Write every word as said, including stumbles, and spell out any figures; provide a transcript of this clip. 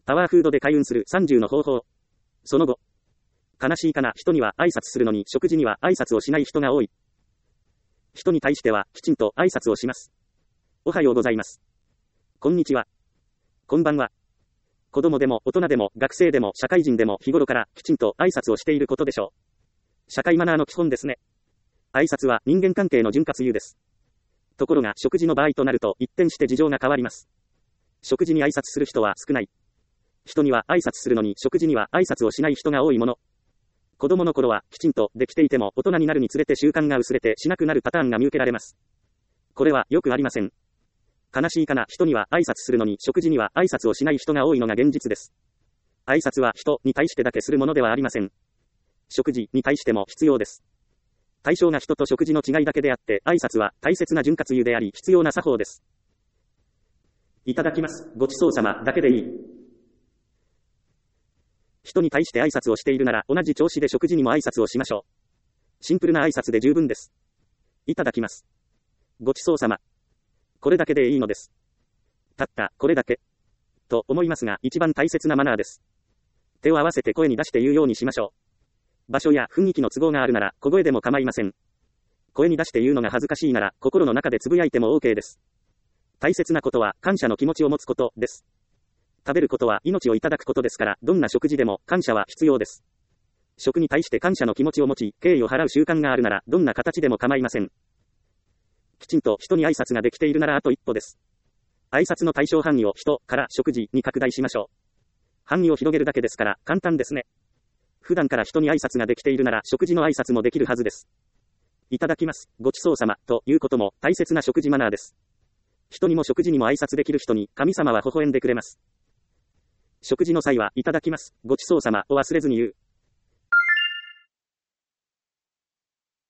パワーフードで開運するさんじゅうの方法。その後。悲しいかな、人には挨拶するのに食事には挨拶をしない人が多い。人に対してはきちんと挨拶をします。おはようございます。こんにちは。こんばんは。子供でも大人でも学生でも社会人でも日頃からきちんと挨拶をしていることでしょう。社会マナーの基本ですね。挨拶は人間関係の潤滑油です。ところが食事の場合となると一転して事情が変わります。食事に挨拶する人は少ない。人には挨拶するのに食事には挨拶をしない人が多いもの。子供の頃はきちんとできていても大人になるにつれて習慣が薄れてしなくなるパターンが見受けられます。これはよくありません。悲しいかな、人には挨拶するのに食事には挨拶をしない人が多いのが現実です。挨拶は人に対してだけするものではありません。食事に対しても必要です。対象が人と食事の違いだけであって、挨拶は大切な潤滑油であり必要な作法です。いただきます。ごちそうさまだけでいい。人に対して挨拶をしているなら同じ調子で食事にも挨拶をしましょう。シンプルな挨拶で十分です。いただきます。ごちそうさま。これだけでいいのです。たったこれだけ。と思いますが一番大切なマナーです。手を合わせて声に出して言うようにしましょう。場所や雰囲気の都合があるなら小声でも構いません。声に出して言うのが恥ずかしいなら心の中でつぶやいても OK です。大切なことは感謝の気持ちを持つことです。食べることは命をいただくことですから、どんな食事でも感謝は必要です。食に対して感謝の気持ちを持ち、敬意を払う習慣があるなら、どんな形でも構いません。きちんと人に挨拶ができているならあと一歩です。挨拶の対象範囲を人から食事に拡大しましょう。範囲を広げるだけですから簡単ですね。普段から人に挨拶ができているなら食事の挨拶もできるはずです。いただきます。ごちそうさまということも大切な食事マナーです。人にも食事にも挨拶できる人に神様は微笑んでくれます。食事の際はいただきます。ごちそうさまを忘れずに言う。